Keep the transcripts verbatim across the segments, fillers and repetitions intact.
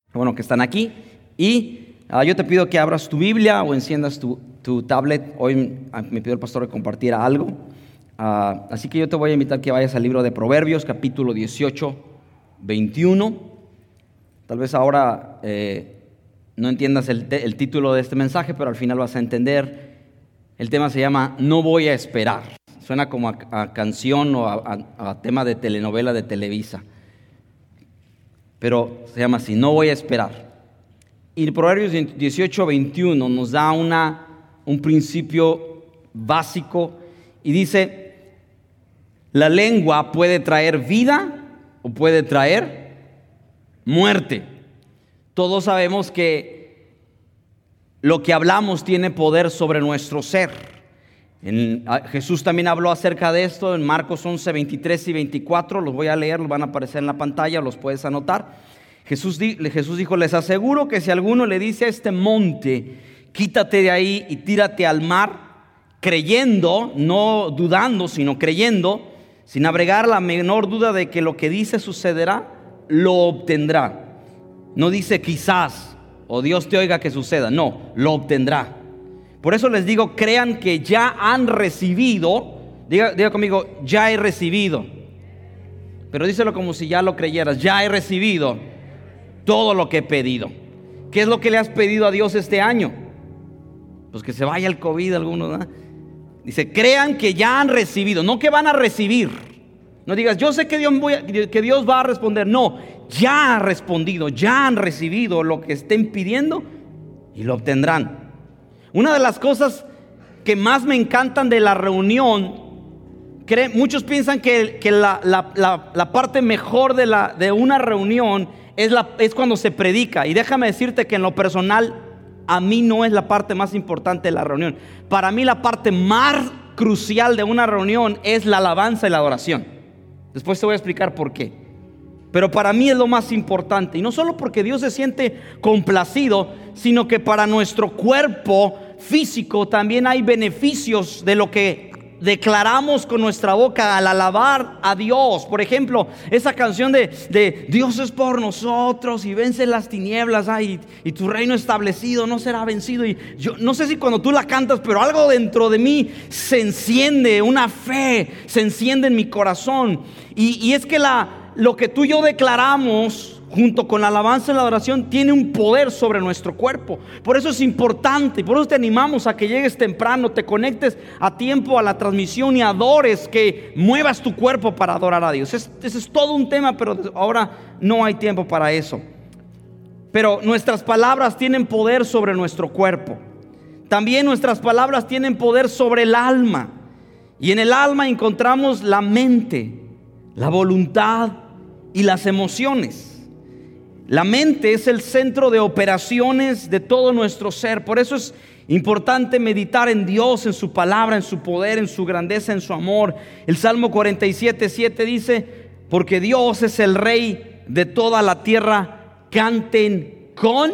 bueno, que están aquí. Y uh, yo te pido que abras tu Biblia o enciendas tu, tu tablet. Hoy me pidió el pastor que compartiera algo. Uh, así que yo te voy a invitar que vayas al libro de Proverbios, capítulo dieciocho, veintiuno. Tal vez ahora eh, no entiendas el, te- el título de este mensaje, pero al final vas a entender. El tema se llama No voy a esperar. Suena como a, a canción o a, a, a tema de telenovela de Televisa. Pero se llama así, No voy a esperar. Y Proverbios dieciocho, veintiuno nos da una, un principio básico y dice: la lengua puede traer vida o puede traer muerte. Todos sabemos que lo que hablamos tiene poder sobre nuestro ser. En, Jesús también habló acerca de esto en Marcos once, veintitrés y veinticuatro. Los voy a leer, los van a aparecer en la pantalla, los puedes anotar. Jesús, Jesús dijo: les aseguro que si alguno le dice a este monte, quítate de ahí y tírate al mar, creyendo, no dudando, sino creyendo, sin agregar la menor duda de que lo que dice sucederá, lo obtendrá. No dice quizás o Dios te oiga que suceda, no, lo obtendrá. Por eso les digo, crean que ya han recibido. Diga, diga conmigo, ya he recibido. Pero díselo como si ya lo creyeras. Ya he recibido todo lo que he pedido. ¿Qué es lo que le has pedido a Dios este año? Pues que se vaya el COVID algunos, ¿no? Dice, crean que ya han recibido, no que van a recibir. No digas, yo sé que Dios, voy a, que Dios va a responder. No, ya ha respondido, ya han recibido lo que estén pidiendo y lo obtendrán. Una de las cosas que más me encantan de la reunión, creen, muchos piensan que, que la, la, la, la parte mejor de, la, de una reunión es, la, es cuando se predica. Y déjame decirte que en lo personal, a mí no es la parte más importante de la reunión. Para mí la parte más crucial de una reunión es la alabanza y la adoración. Después te voy a explicar por qué. Pero para mí es lo más importante. Y no solo porque Dios se siente complacido, sino que para nuestro cuerpo físico también hay beneficios de lo que declaramos con nuestra boca al alabar a Dios. Por ejemplo, esa canción de, de Dios es por nosotros y vence las tinieblas, ay, y, y tu reino establecido no será vencido. Y yo no sé si cuando tú la cantas, pero algo dentro de mí se enciende, una fe se enciende en mi corazón. Y, y es que la Lo que tú y yo declaramos junto con la alabanza y la adoración tiene un poder sobre nuestro cuerpo. Por eso es importante, y por eso te animamos a que llegues temprano, te conectes a tiempo a la transmisión y adores, que muevas tu cuerpo para adorar a Dios. Ese es, es todo un tema, pero ahora no hay tiempo para eso. Pero nuestras palabras tienen poder sobre nuestro cuerpo. También nuestras palabras tienen poder sobre el alma. Y en el alma encontramos la mente, la voluntad y las emociones. La mente es el centro de operaciones de todo nuestro ser. Por eso es importante meditar en Dios, en su palabra, en su poder, en su grandeza, en su amor. El Salmo cuarenta y siete, siete dice: porque Dios es el Rey de toda la tierra, canten con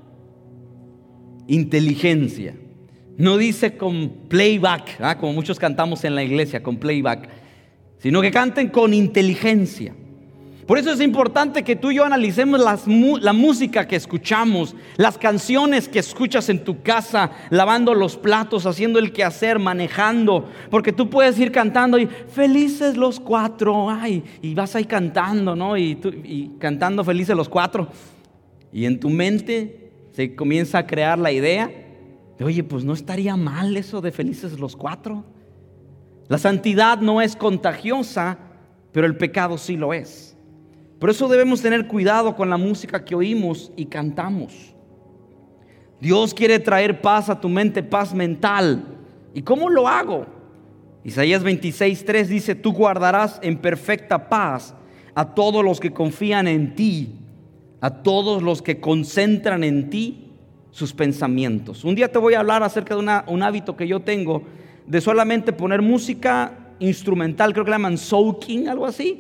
inteligencia. No dice con playback, ¿eh? Como muchos cantamos en la iglesia, con playback, sino que canten con inteligencia. Por eso es importante que tú y yo analicemos las, la música que escuchamos, las canciones que escuchas en tu casa, lavando los platos, haciendo el quehacer, manejando. Porque tú puedes ir cantando y felices los cuatro, ay, y vas ahí cantando, ¿no? Y, tú, y cantando felices los cuatro. Y en tu mente se comienza a crear la idea de, oye, pues no estaría mal eso de felices los cuatro. La santidad no es contagiosa, pero el pecado sí lo es. Por eso debemos tener cuidado con la música que oímos y cantamos. Dios quiere traer paz a tu mente, paz mental. ¿Y cómo lo hago? Isaías veintiséis, tres dice: tú guardarás en perfecta paz a todos los que confían en ti, a todos los que concentran en ti sus pensamientos. Un día te voy a hablar acerca de una, un hábito que yo tengo, de solamente poner música instrumental, creo que le llaman soaking, algo así,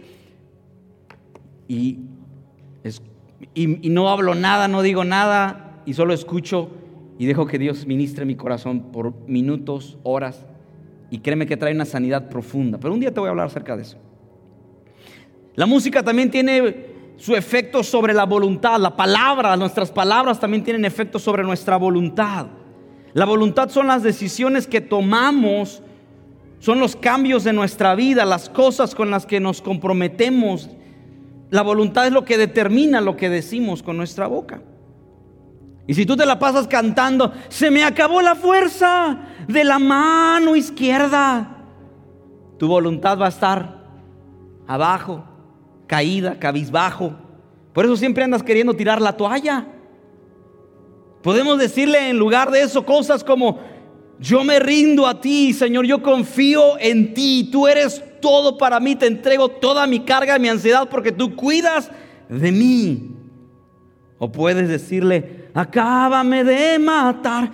y, es, y, y no hablo nada, no digo nada, y solo escucho y dejo que Dios ministre mi corazón por minutos, horas, y créeme que trae una sanidad profunda. Pero un día te voy a hablar acerca de eso. La música también tiene su efecto sobre la voluntad. La palabra, nuestras palabras también tienen efecto sobre nuestra voluntad. La voluntad son las decisiones que tomamos, son los cambios de nuestra vida, las cosas con las que nos comprometemos. La voluntad es lo que determina lo que decimos con nuestra boca. Y si tú te la pasas cantando, se me acabó la fuerza de la mano izquierda, tu voluntad va a estar abajo, caída, cabizbajo. Por eso siempre andas queriendo tirar la toalla. Podemos decirle en lugar de eso cosas como: yo me rindo a ti, Señor, yo confío en ti, tú eres todo para mí, te entrego toda mi carga, mi ansiedad, porque tú cuidas de mí. O puedes decirle: acábame de matar.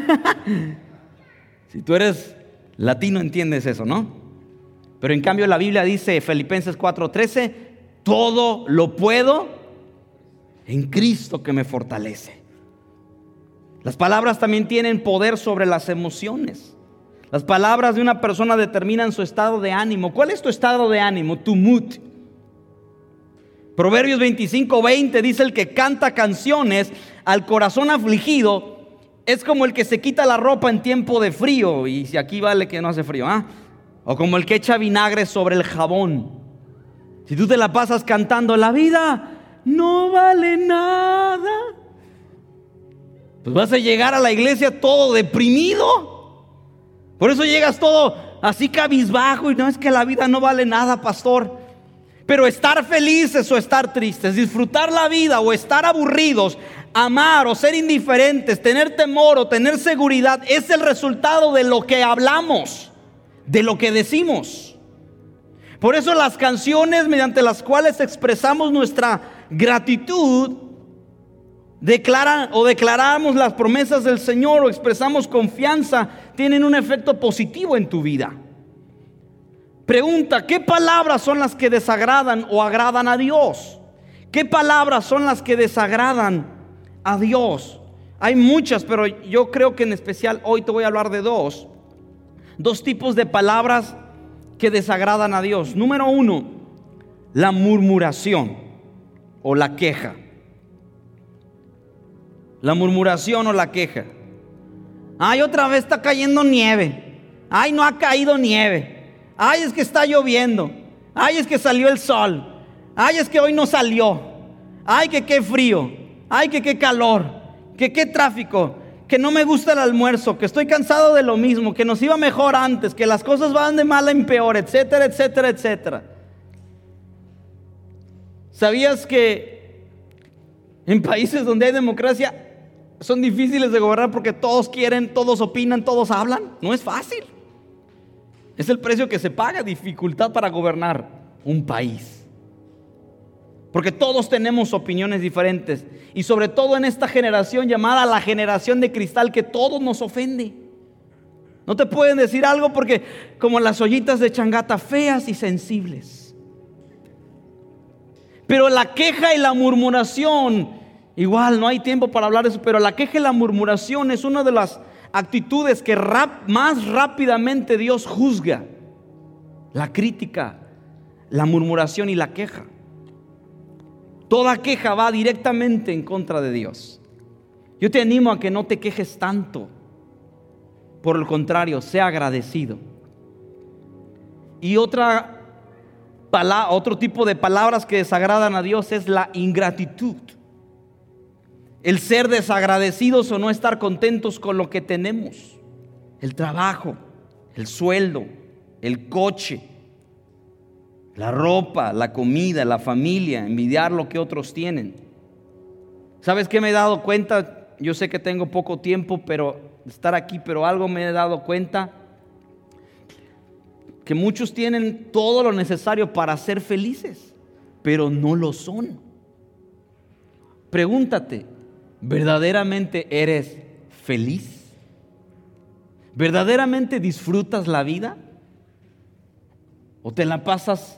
Si tú eres latino entiendes eso, ¿no? Pero en cambio la Biblia dice, Filipenses cuatro trece, todo lo puedo en Cristo que me fortalece. Las palabras también tienen poder sobre las emociones. Las palabras de una persona determinan su estado de ánimo. ¿Cuál es tu estado de ánimo? Tu mood. Proverbios veinticinco veinte dice: el que canta canciones al corazón afligido es como el que se quita la ropa en tiempo de frío. Y si aquí vale que no hace frío, ¿ah? O como el que echa vinagre sobre el jabón. Si tú te la pasas cantando: la vida no vale nada, pues vas a llegar a la iglesia todo deprimido. Por eso llegas todo así cabizbajo. Y no, es que la vida no vale nada, pastor. Pero estar felices o estar tristes, disfrutar la vida o estar aburridos, amar o ser indiferentes, tener temor o tener seguridad, es el resultado de lo que hablamos, de lo que decimos. Por eso las canciones mediante las cuales expresamos nuestra gratitud, declaran o declaramos las promesas del Señor o expresamos confianza, tienen un efecto positivo en tu vida. Pregunta: ¿qué palabras son las que desagradan o agradan a Dios? ¿Qué palabras son las que desagradan a Dios? Hay muchas, pero yo creo que en especial hoy te voy a hablar de dos. Dos tipos de palabras que desagradan a Dios. Número uno, la murmuración o la queja. La murmuración o la queja. Ay, otra vez está cayendo nieve. Ay, no ha caído nieve. Ay, es que está lloviendo. Ay, es que salió el sol. Ay, es que hoy no salió. Ay, que qué frío. Ay, que qué calor. Que qué tráfico. Que no me gusta el almuerzo. Que estoy cansado de lo mismo. Que nos iba mejor antes. Que las cosas van de mal en peor, etcétera, etcétera, etcétera. ¿Sabías que en países donde hay democracia son difíciles de gobernar porque todos quieren, todos opinan, todos hablan? No es fácil. Es el precio que se paga, dificultad para gobernar un país. Porque todos tenemos opiniones diferentes. Y sobre todo en esta generación llamada la generación de cristal, que todo nos ofende. No te pueden decir algo porque como las ollitas de changata, feas y sensibles. Pero la queja y la murmuración, igual no hay tiempo para hablar de eso, pero la queja y la murmuración es una de las actitudes que rap, más rápidamente Dios juzga. La crítica, la murmuración y la queja. Toda queja va directamente en contra de Dios. Yo te animo a que no te quejes tanto. Por el contrario, sea agradecido. Y otra palabra, otro tipo de palabras que desagradan a Dios es la ingratitud. El ser desagradecidos o no estar contentos con lo que tenemos. El trabajo, el sueldo, el coche, la ropa, la comida, la familia, envidiar lo que otros tienen. ¿Sabes qué me he dado cuenta? Yo sé que tengo poco tiempo pero estar aquí, pero algo me he dado cuenta, que muchos tienen todo lo necesario para ser felices, pero no lo son. Pregúntate, ¿verdaderamente eres feliz? ¿Verdaderamente disfrutas la vida? ¿O te la pasas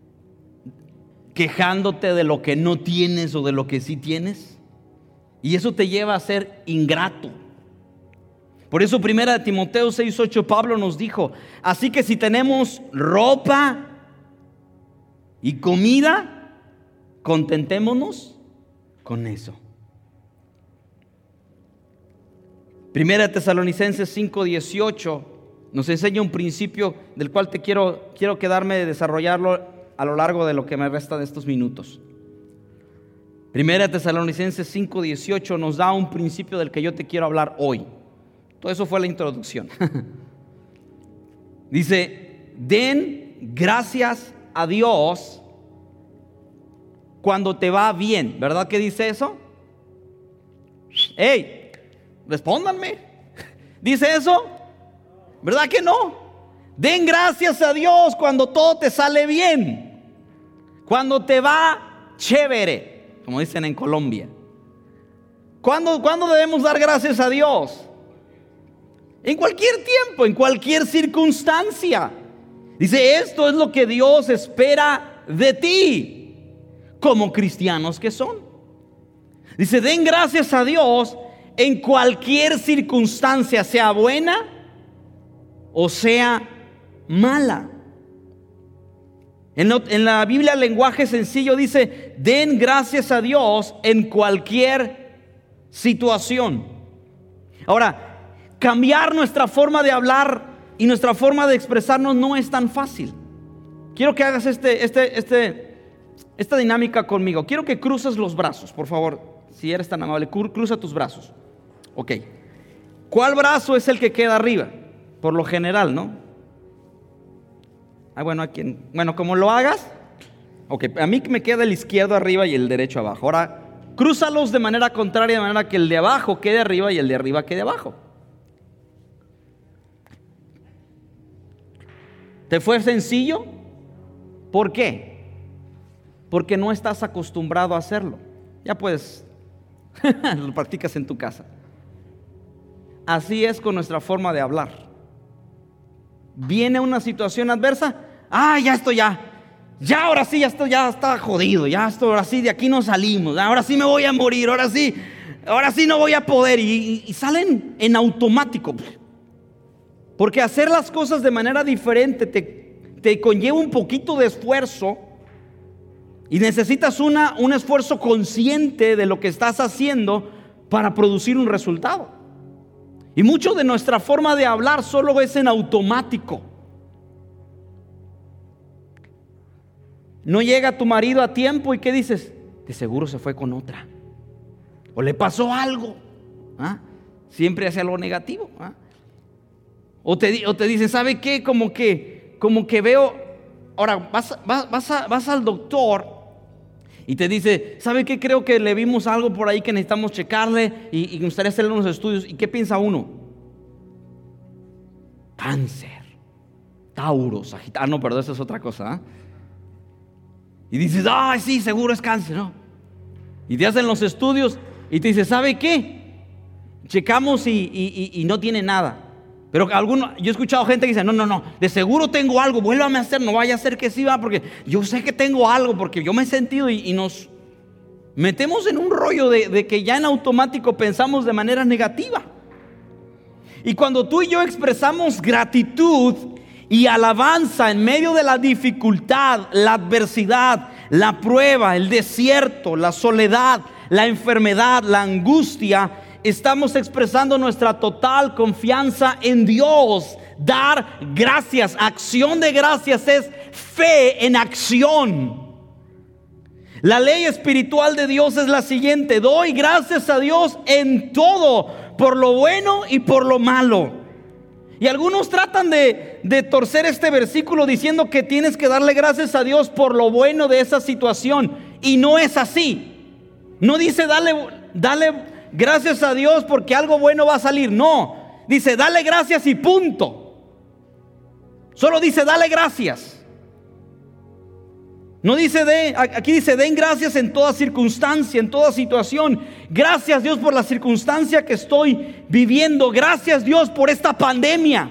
quejándote de lo que no tienes o de lo que sí tienes? Y eso te lleva a ser ingrato. Por eso primera de Timoteo seis ocho Pablo nos dijo: así que si tenemos ropa y comida, contentémonos con eso. Primera de Tesalonicenses cinco dieciocho nos enseña un principio del cual te quiero, quiero quedarme de desarrollarlo a lo largo de lo que me resta de estos minutos. Primera de Tesalonicenses cinco dieciocho nos da un principio del que yo te quiero hablar hoy. Todo eso fue la introducción. Dice, den gracias a Dios cuando te va bien. ¿Verdad que dice eso? ¡Ey! Respóndanme. ¿Dice eso? ¿Verdad que no? Den gracias a Dios cuando todo te sale bien, cuando te va chévere, como dicen en Colombia. ¿Cuándo, ¿Cuándo debemos dar gracias a Dios? En cualquier tiempo, en cualquier circunstancia. Dice, esto es lo que Dios espera de ti, como cristianos que son. Dice, den gracias a Dios en cualquier circunstancia, sea buena o sea mala. En, lo, en la Biblia, el lenguaje sencillo dice, den gracias a Dios en cualquier situación. Ahora, cambiar nuestra forma de hablar y nuestra forma de expresarnos no es tan fácil. Quiero que hagas este, este, este, esta dinámica conmigo. Quiero que cruces los brazos, por favor. Si eres tan amable, cruza tus brazos. Ok. ¿Cuál brazo es el que queda arriba? Por lo general, ¿no? Ah, bueno, ¿a quién? Bueno, como lo hagas. Ok, a mí me queda el izquierdo arriba y el derecho abajo. Ahora, crúzalos de manera contraria, de manera que el de abajo quede arriba y el de arriba quede abajo. ¿Te fue sencillo? ¿Por qué? Porque no estás acostumbrado a hacerlo. Ya puedes, lo practicas en tu casa. Así es con nuestra forma de hablar. Viene una situación adversa, ah, ya estoy ya, ya ahora sí, ya estoy, ya está jodido, ya estoy, ahora sí de aquí no salimos, ahora sí me voy a morir, ahora sí, ahora sí no voy a poder, y, y, y salen en automático. Porque hacer las cosas de manera diferente te, te conlleva un poquito de esfuerzo y necesitas una, un esfuerzo consciente de lo que estás haciendo para producir un resultado. Y mucho de nuestra forma de hablar solo es en automático. No llega tu marido a tiempo y ¿qué dices? De seguro se fue con otra. O le pasó algo. ¿Ah? Siempre hace algo negativo. ¿Ah? O te, o te dicen, ¿sabe qué? Como que, como que veo. Ahora vas, vas, vas, a, vas al doctor y te dice, ¿sabe qué? Creo que le vimos algo por ahí que necesitamos checarle y, y me gustaría hacerle unos estudios. ¿Y qué piensa uno? Cáncer, Tauro, Sagitario. Ah, no, perdón, eso es otra cosa. ¿eh? Y dices, ay, sí, seguro es cáncer, ¿no? Y te hacen los estudios y te dice, ¿sabe qué? Checamos y, y, y, y no tiene nada. Pero alguno, yo he escuchado gente que dice, no, no, no, de seguro tengo algo, vuélvame a hacer, no vaya a ser que sí va, porque yo sé que tengo algo, porque yo me he sentido y, y nos metemos en un rollo de, de que ya en automático pensamos de manera negativa. Y cuando tú y yo expresamos gratitud y alabanza en medio de la dificultad, la adversidad, la prueba, el desierto, la soledad, la enfermedad, la angustia, estamos expresando nuestra total confianza en Dios. Dar gracias, acción de gracias es fe en acción. La ley espiritual de Dios es la siguiente: doy gracias a Dios en todo, por lo bueno y por lo malo. Y algunos tratan de, de torcer este versículo diciendo que tienes que darle gracias a Dios por lo bueno de esa situación. Y no es así. No dice dale, dale gracias a Dios porque algo bueno va a salir. No, dice dale gracias y punto. Solo dice dale gracias. No dice de, aquí dice den gracias en toda circunstancia, en toda situación. Gracias Dios por la circunstancia que estoy viviendo. Gracias Dios por esta pandemia.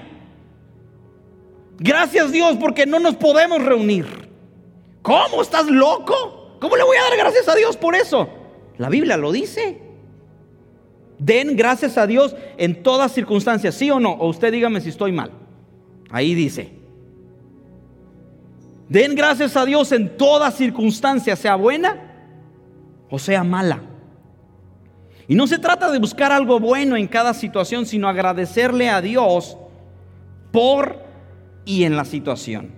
Gracias Dios porque no nos podemos reunir. ¿Cómo? ¿Estás loco? ¿Cómo le voy a dar gracias a Dios por eso? La Biblia lo dice. Den gracias a Dios en todas circunstancias, ¿sí o no? O usted dígame si estoy mal. Ahí dice. Den gracias a Dios en toda circunstancia, sea buena o sea mala. Y no se trata de buscar algo bueno en cada situación, sino agradecerle a Dios por y en la situación.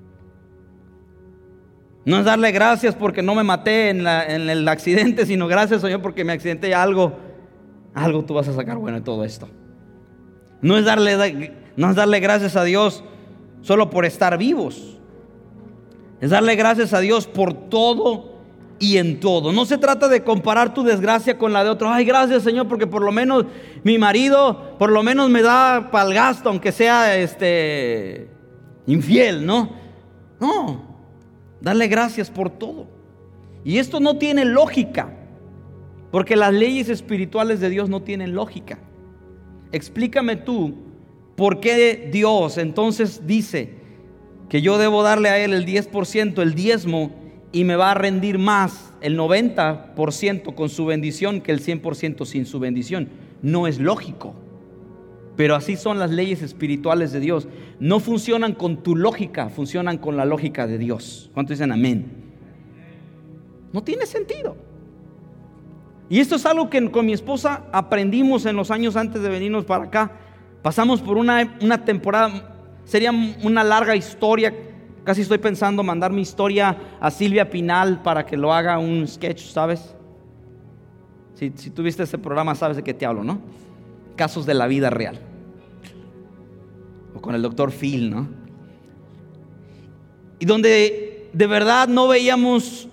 No es darle gracias porque no me maté en, la, en el accidente, sino gracias, Señor, porque me accidenté. Algo, algo tú vas a sacar bueno de todo esto. No es darle, no es darle gracias a Dios solo por estar vivos. Es darle gracias a Dios por todo y en todo. No se trata de comparar tu desgracia con la de otro. Ay, gracias, Señor, porque por lo menos mi marido por lo menos me da para el gasto, aunque sea este infiel, ¿no? No, darle gracias por todo. Y esto no tiene lógica, porque las leyes espirituales de Dios no tienen lógica. Explícame tú por qué Dios entonces dice que yo debo darle a Él el diez por ciento, el diezmo, y me va a rendir más el noventa por ciento con su bendición que el cien por ciento sin su bendición. No es lógico. Pero así son las leyes espirituales de Dios. No funcionan con tu lógica, funcionan con la lógica de Dios. ¿Cuántos dicen amén? No tiene sentido. Y esto es algo que con mi esposa aprendimos en los años antes de venirnos para acá. Pasamos por una, una temporada, sería una larga historia. Casi estoy pensando mandar mi historia a Silvia Pinal para que lo haga un sketch, ¿sabes? Si, si tú viste ese programa, sabes de qué te hablo, ¿no? Casos de la vida real. O con el doctor Phil, ¿no? Y donde de verdad no veíamos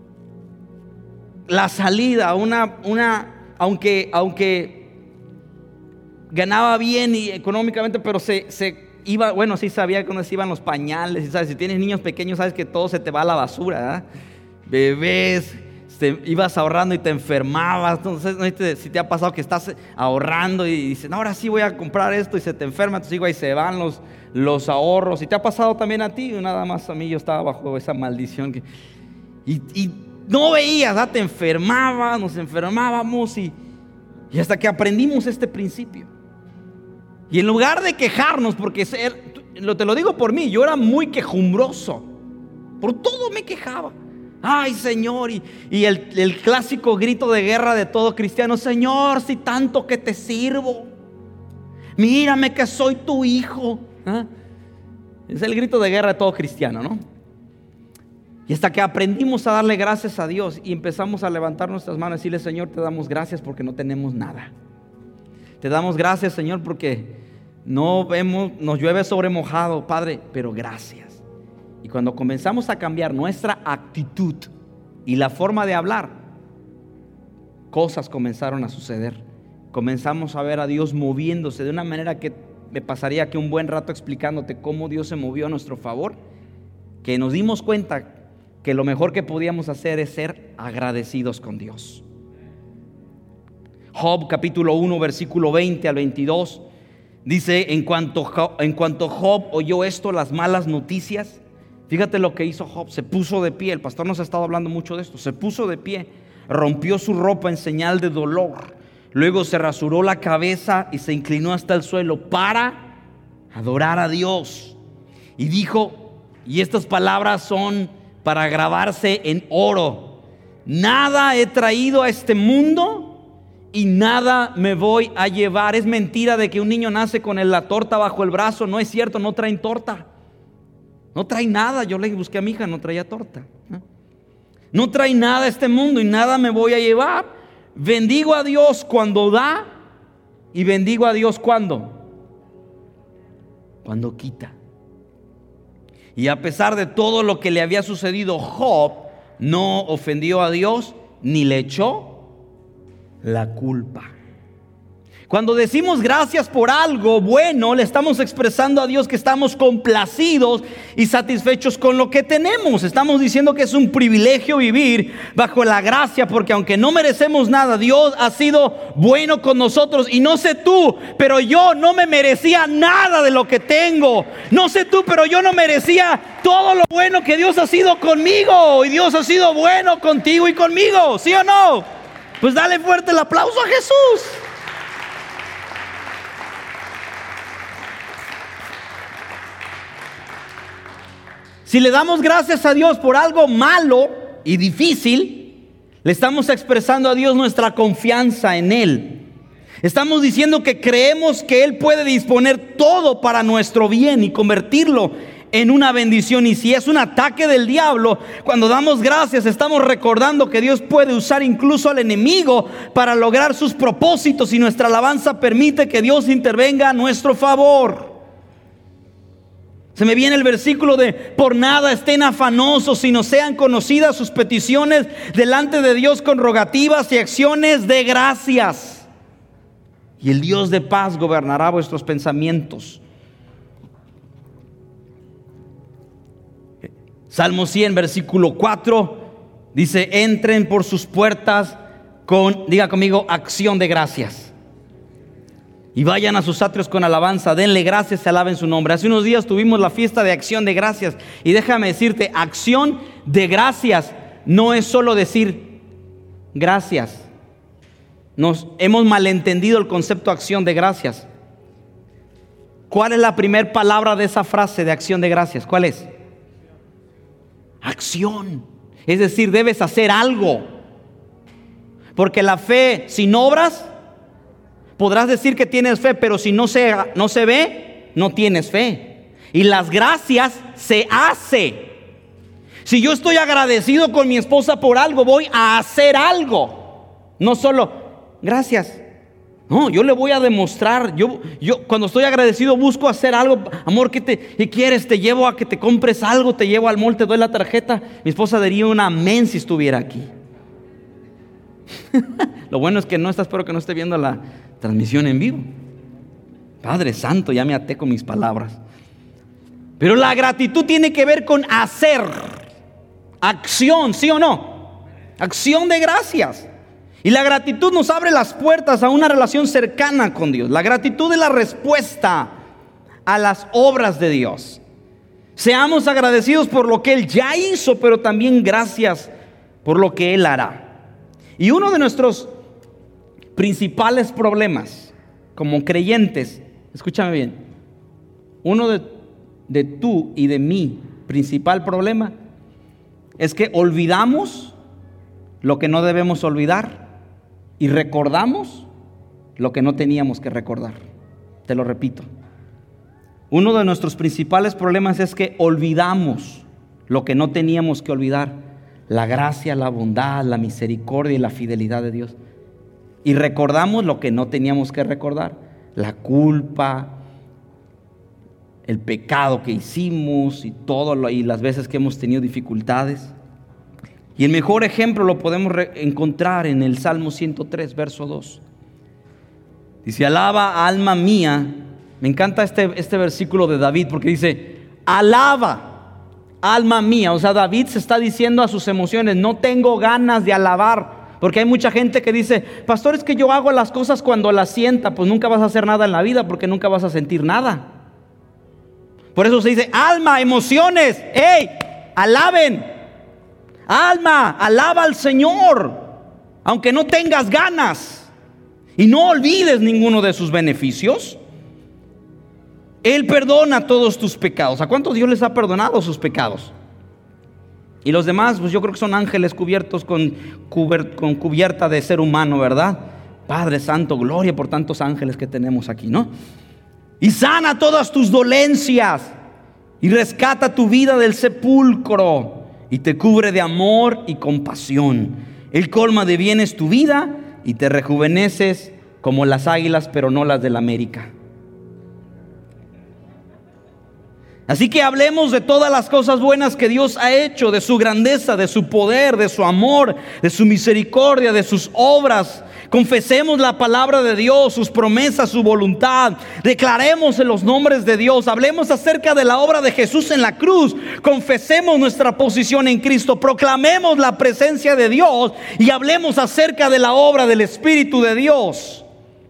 la salida, una, una, aunque, aunque ganaba bien y económicamente, pero se, se iba, bueno, sí sabía cuando se iban los pañales, y sabes, si tienes niños pequeños, sabes que todo se te va a la basura, ¿eh? Bebés, te ibas ahorrando y te enfermabas. Entonces, ¿no? Si te ha pasado que estás ahorrando y dices, no, ahora sí voy a comprar esto, y se te enferma, entonces igual, y se van los, los ahorros. Y te ha pasado también a ti, nada más a mí, yo estaba bajo esa maldición que, y, y no veías, ¿eh? Te enfermabas, nos enfermábamos, y, y hasta que aprendimos este principio. Y en lugar de quejarnos, porque ser, te lo digo por mí, yo era muy quejumbroso, por todo me quejaba. Ay, Señor, y, y el, el clásico grito de guerra de todo cristiano: Señor, si tanto que te sirvo, mírame que soy tu hijo. ¿Ah? Es el grito de guerra de todo cristiano, ¿no? Y hasta que aprendimos a darle gracias a Dios y empezamos a levantar nuestras manos y decirle: Señor, te damos gracias porque no tenemos nada. Te damos gracias, Señor, porque no vemos, nos llueve sobre mojado, Padre, pero gracias. Y cuando comenzamos a cambiar nuestra actitud y la forma de hablar, cosas comenzaron a suceder. Comenzamos a ver a Dios moviéndose de una manera que me pasaría aquí un buen rato explicándote cómo Dios se movió a nuestro favor, que nos dimos cuenta que lo mejor que podíamos hacer es ser agradecidos con Dios. Job capítulo uno versículo veinte al veintidós dice: en cuanto, en cuanto Job oyó esto, las malas noticias, fíjate lo que hizo Job, se puso de pie. El pastor nos ha estado hablando mucho de esto. Se puso de pie, rompió su ropa en señal de dolor, luego se rasuró la cabeza y se inclinó hasta el suelo para adorar a Dios. Y dijo, y estas palabras son para grabarse en oro: nada he traído a este mundo y nada me voy a llevar. Es mentira de que un niño nace con la torta bajo el brazo. No es cierto, no traen torta. No trae nada. Yo le busqué a mi hija, no traía torta. No, no trae nada a este mundo y nada me voy a llevar. Bendigo a Dios cuando da y bendigo a Dios cuando cuando quita. Y a pesar de todo lo que le había sucedido, Job no ofendió a Dios ni le echó la culpa. Cuando decimos gracias por algo bueno, le estamos expresando a Dios que estamos complacidos y satisfechos con lo que tenemos. Estamos diciendo que es un privilegio vivir bajo la gracia, porque aunque no merecemos nada, Dios ha sido bueno con nosotros. Y no sé tú, pero yo no me merecía nada de lo que tengo. No sé tú, pero yo no merecía todo lo bueno que Dios ha sido conmigo. Y Dios ha sido bueno contigo y conmigo, ¿sí o no? Pues dale fuerte el aplauso a Jesús. Si le damos gracias a Dios por algo malo y difícil, Le estamos expresando a Dios nuestra confianza en Él. Estamos diciendo que creemos que Él puede disponer todo para nuestro bien y convertirlo en una bendición. Y si es un ataque del diablo, cuando damos gracias estamos recordando que Dios puede usar incluso al enemigo para lograr sus propósitos, y nuestra alabanza permite que Dios intervenga a nuestro favor. Se me viene el versículo de: por nada estén afanosos, sino sean conocidas sus peticiones delante de Dios con rogativas y acciones de gracias. Y el Dios de paz gobernará vuestros pensamientos. Salmo cien, versículo cuatro, dice: entren por sus puertas con, diga conmigo, acción de gracias. Y vayan a sus atrios con alabanza, denle gracias y alaben su nombre. Hace unos días tuvimos la fiesta de acción de gracias. Y déjame decirte, acción de gracias no es solo decir gracias. Nos hemos malentendido el concepto acción de gracias. ¿Cuál es la primera palabra de esa frase de acción de gracias? ¿Cuál es? Acción. Es decir, debes hacer algo. Porque la fe sin obras, podrás decir que tienes fe, pero si no se, no se ve, no tienes fe. Y las gracias se hace. Si yo estoy agradecido con mi esposa por algo, voy a hacer algo. No solo gracias. No, yo le voy a demostrar. Yo, yo cuando estoy agradecido busco hacer algo. Amor, ¿qué, te, ¿qué quieres? Te llevo a que te compres algo, te llevo al mall, te doy la tarjeta. Mi esposa diría un amén si estuviera aquí. Lo bueno es que no está, espero que no esté viendo la transmisión en vivo. Padre Santo, ya me até con mis palabras. Pero la gratitud tiene que ver con hacer, acción, ¿sí o no? Acción de gracias. Y la gratitud nos abre las puertas a una relación cercana con Dios. La gratitud es la respuesta a las obras de Dios. Seamos agradecidos por lo que Él ya hizo, pero también gracias por lo que Él hará. Y uno de nuestros principales problemas como creyentes, escúchame bien, uno de, de tú y de mi principal problema es que olvidamos lo que no debemos olvidar y recordamos lo que no teníamos que recordar. Te lo repito. Uno de nuestros principales problemas es que olvidamos lo que no teníamos que olvidar: la gracia, la bondad, la misericordia y la fidelidad de Dios. Y recordamos lo que no teníamos que recordar: la culpa, el pecado que hicimos y todo lo, y las veces que hemos tenido dificultades. Y el mejor ejemplo lo podemos re- encontrar en el Salmo ciento tres, verso dos. Dice: alaba, alma mía. Me encanta este, este versículo de David, porque dice: alaba, alma mía. O sea, David se está diciendo a sus emociones: no tengo ganas de alabar. Porque hay mucha gente que dice: pastor, es que yo hago las cosas cuando las sienta. Pues nunca vas a hacer nada en la vida, porque nunca vas a sentir nada. Por eso se dice: alma, emociones, ¡hey! Alaben. Alma, alaba al Señor, aunque no tengas ganas. Y no olvides ninguno de sus beneficios. Él perdona todos tus pecados. ¿A cuántos Dios les ha perdonado sus pecados? Y los demás, pues yo creo que son ángeles cubiertos con, cuber, con cubierta de ser humano, ¿verdad? Padre Santo, gloria por tantos ángeles que tenemos aquí, ¿no? Y sana todas tus dolencias y rescata tu vida del sepulcro y te cubre de amor y compasión. Él colma de bienes tu vida y te rejuveneces como las águilas, pero no las del América. Así que hablemos de todas las cosas buenas que Dios ha hecho, de su grandeza, de su poder, de su amor, de su misericordia, de sus obras. Confesemos la palabra de Dios, sus promesas, su voluntad. Declaremos en los nombres de Dios. Hablemos acerca de la obra de Jesús en la cruz. Confesemos nuestra posición en Cristo. Proclamemos la presencia de Dios y hablemos acerca de la obra del Espíritu de Dios.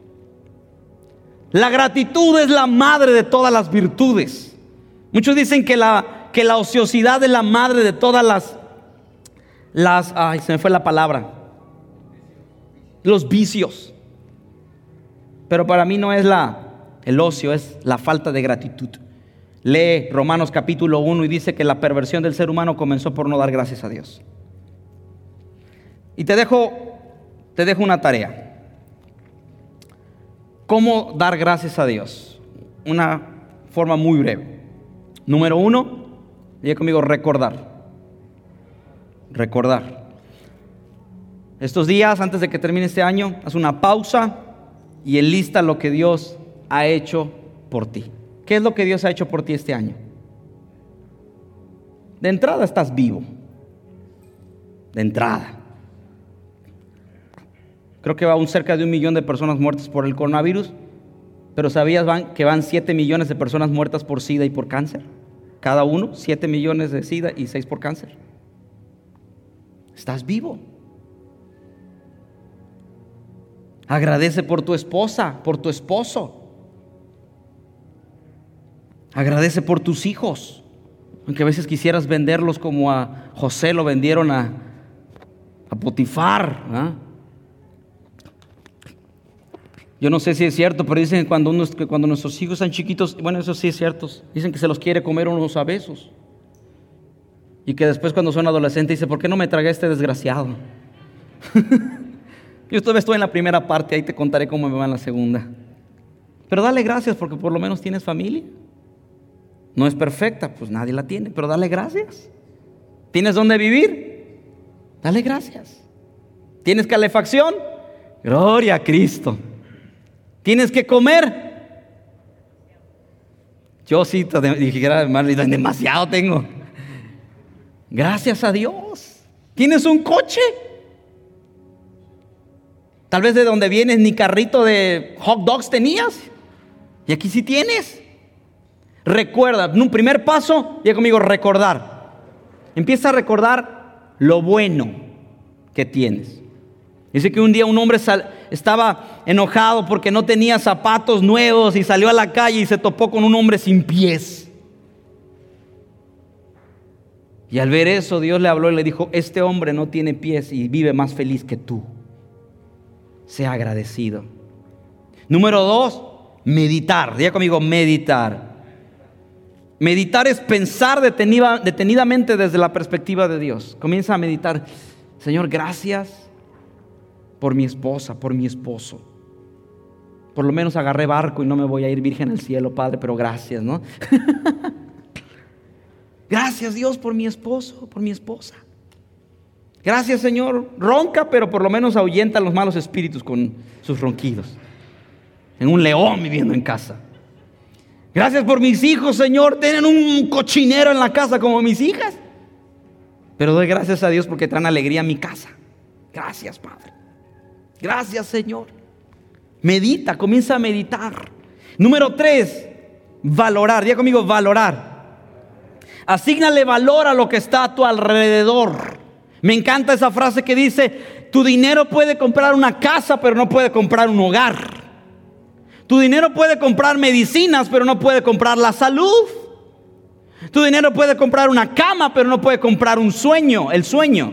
La gratitud es la madre de todas las virtudes. Muchos dicen que la, que la ociosidad es la madre de todas las, las, ay, se me fue la palabra, los vicios. Pero para mí no es la, el ocio, es la falta de gratitud. Lee Romanos capítulo uno y dice que la perversión del ser humano comenzó por no dar gracias a Dios. Y te dejo, te dejo una tarea. ¿Cómo dar gracias a Dios? Una forma muy breve. Número uno, diga conmigo, recordar. Recordar. Estos días, antes de que termine este año, haz una pausa y enlista lo que Dios ha hecho por ti. ¿Qué es lo que Dios ha hecho por ti este año? De entrada estás vivo. De entrada. Creo que va aún cerca de un millón de personas muertas por el coronavirus, pero ¿sabías van, que van siete millones de personas muertas por SIDA y por cáncer? Cada uno, siete millones de SIDA y seis por cáncer. Estás vivo. Agradece por tu esposa, por tu esposo. Agradece por tus hijos. Aunque a veces quisieras venderlos como a José lo vendieron a, a Potifar, ¿eh? Yo no sé si es cierto, pero dicen que cuando, unos, que cuando nuestros hijos están chiquitos, bueno, eso sí es cierto, dicen que se los quiere comer unos a besos. Y que después cuando son adolescentes dice, ¿por qué no me tragué a este desgraciado? Yo todavía estoy en la primera parte, ahí te contaré cómo me va en la segunda. Pero dale gracias porque por lo menos tienes familia. No es perfecta, pues nadie la tiene, pero dale gracias. ¿Tienes dónde vivir? Dale gracias. ¿Tienes calefacción? Gloria a Cristo. ¿Tienes que comer? Yo sí, dijera Marley, demasiado tengo. Gracias a Dios. ¿Tienes un coche? Tal vez de donde vienes ni carrito de hot dogs tenías. Y aquí sí tienes. Recuerda, en un primer paso, diga conmigo, recordar. Empieza a recordar lo bueno que tienes. Dice que un día un hombre sal, estaba enojado porque no tenía zapatos nuevos y salió a la calle y se topó con un hombre sin pies. Y al ver eso, Dios le habló y le dijo, este hombre no tiene pies y vive más feliz que tú. Sea agradecido. Número dos, meditar. Diga conmigo, meditar. Meditar es pensar detenida, detenidamente desde la perspectiva de Dios. Comienza a meditar. Señor, gracias por mi esposa, por mi esposo. Por lo menos agarré barco y no me voy a ir virgen al cielo, Padre, pero gracias, ¿no? Gracias, Dios, por mi esposo, por mi esposa. Gracias, Señor. Ronca, pero por lo menos ahuyenta los malos espíritus con sus ronquidos. En un león viviendo en casa. Gracias por mis hijos, Señor. Tienen un cochinero en la casa como mis hijas. Pero doy gracias a Dios porque traen alegría a mi casa. Gracias, Padre. Gracias, Señor. Medita, comienza a meditar. Número tres, valorar. Diga conmigo, valorar. Asígnale valor a lo que está a tu alrededor. Me encanta esa frase que dice, tu dinero puede comprar una casa, pero no puede comprar un hogar. Tu dinero puede comprar medicinas, pero no puede comprar la salud. Tu dinero puede comprar una cama, pero no puede comprar un sueño, el sueño.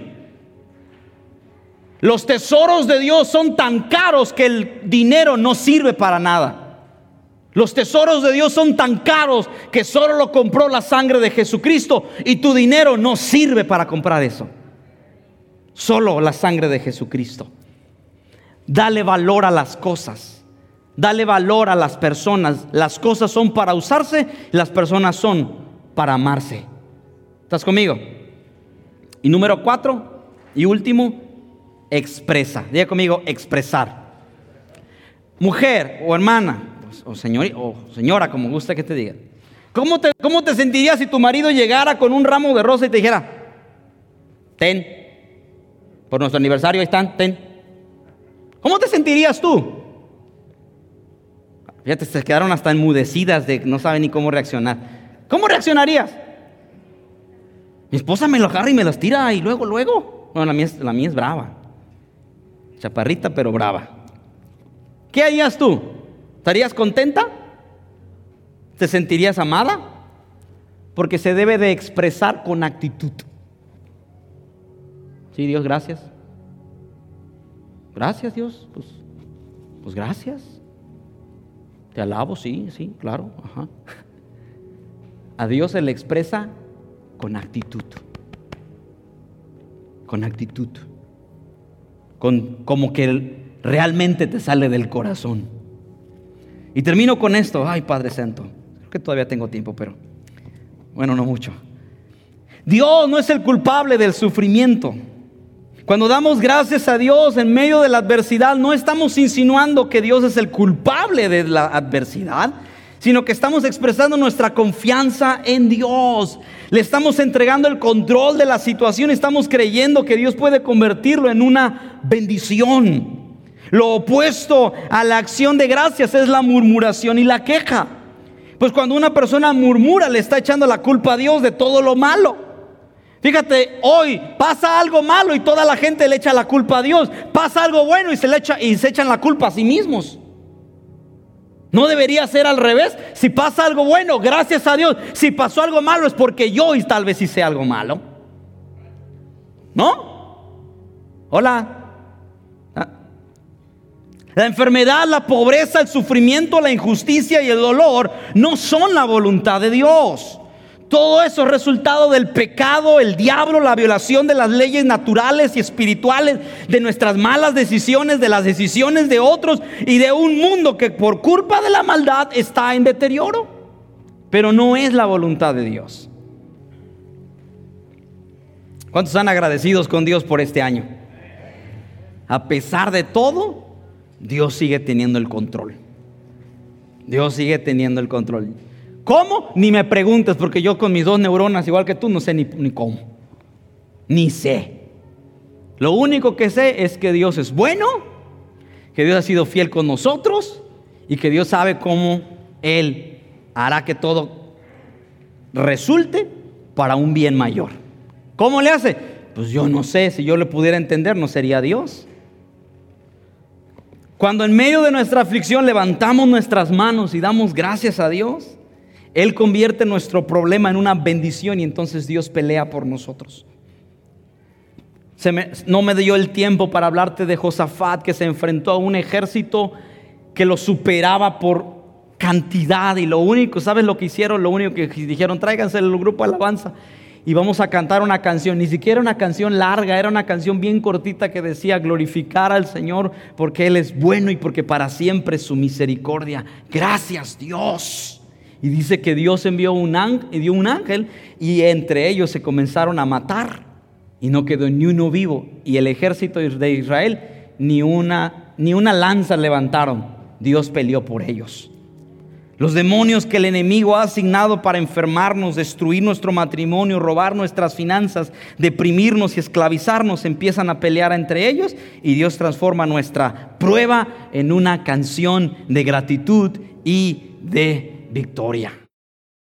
Los tesoros de Dios son tan caros que el dinero no sirve para nada. Los tesoros de Dios son tan caros que solo lo compró la sangre de Jesucristo y tu dinero no sirve para comprar eso. Solo la sangre de Jesucristo. Dale valor a las cosas. Dale valor a las personas. Las cosas son para usarse, las personas son para amarse. ¿Estás conmigo? Y número cuatro y último, expresa. Diga conmigo, expresar. Mujer o hermana o, señor, o señora, como gusta que te diga. ¿Cómo te, ¿Cómo te sentirías si tu marido llegara con un ramo de rosa y te dijera, ten, por nuestro aniversario ahí están, ten? ¿Cómo te sentirías tú? Fíjate, se quedaron hasta enmudecidas de no saben ni cómo reaccionar. ¿Cómo reaccionarías? Mi esposa me lo agarra y me los tira y luego, luego. Bueno, la mía es, la mía es brava. Chaparrita, pero brava. ¿Qué harías tú? ¿Estarías contenta? ¿Te sentirías amada? Porque se debe de expresar con actitud. Sí, Dios, gracias. Gracias, Dios. Pues, pues gracias. Te alabo, sí, sí, claro. Ajá. A Dios se le expresa con actitud. Con actitud. con, como que realmente te sale del corazón. Y termino con esto. Ay, Padre Santo, creo que todavía tengo tiempo, pero bueno, no mucho. Dios no es el culpable del sufrimiento. Cuando damos gracias a Dios en medio de la adversidad, no estamos insinuando que Dios es el culpable de la adversidad, sino que estamos expresando nuestra confianza en Dios. Le estamos entregando el control de la situación. Estamos creyendo que Dios puede convertirlo en una bendición. Lo opuesto a la acción de gracias es la murmuración y la queja. Pues cuando una persona murmura, le está echando la culpa a Dios de todo lo malo. Fíjate, hoy pasa algo malo y toda la gente le echa la culpa a Dios. Pasa algo bueno y se le echa, y se echan la culpa a sí mismos. No debería ser al revés. Si pasa algo bueno, gracias a Dios. Si pasó algo malo es porque yo y tal vez hice algo malo. ¿No? Hola. La enfermedad, la pobreza, el sufrimiento, la injusticia y el dolor no son la voluntad de Dios. Todo eso es resultado del pecado, el diablo, la violación de las leyes naturales y espirituales, de nuestras malas decisiones, de las decisiones de otros y de un mundo que por culpa de la maldad está en deterioro. Pero no es la voluntad de Dios. ¿Cuántos están agradecidos con Dios por este año? A pesar de todo, Dios sigue teniendo el control. Dios sigue teniendo el control. ¿Cómo? Ni me preguntes, porque yo con mis dos neuronas, igual que tú, no sé ni, ni cómo. Ni sé. Lo único que sé es que Dios es bueno, que Dios ha sido fiel con nosotros y que Dios sabe cómo Él hará que todo resulte para un bien mayor. ¿Cómo le hace? Pues yo no sé. Si yo le pudiera entender, no sería Dios. Cuando en medio de nuestra aflicción levantamos nuestras manos y damos gracias a Dios, Él convierte nuestro problema en una bendición y entonces Dios pelea por nosotros. Se me, no me dio el tiempo para hablarte de Josafat, que se enfrentó a un ejército que lo superaba por cantidad, y lo único, ¿sabes lo que hicieron? Lo único que dijeron: tráiganse el grupo de alabanza y vamos a cantar una canción. Ni siquiera una canción larga, era una canción bien cortita que decía: glorificar al Señor porque Él es bueno y porque para siempre es su misericordia. Gracias, Dios. Y dice que Dios envió un ángel, dio un ángel y entre ellos se comenzaron a matar y no quedó ni uno vivo. Y el ejército de Israel ni una, ni una lanza levantaron. Dios peleó por ellos. Los demonios que el enemigo ha asignado para enfermarnos, destruir nuestro matrimonio, robar nuestras finanzas, deprimirnos y esclavizarnos, empiezan a pelear entre ellos, y Dios transforma nuestra prueba en una canción de gratitud y de victoria.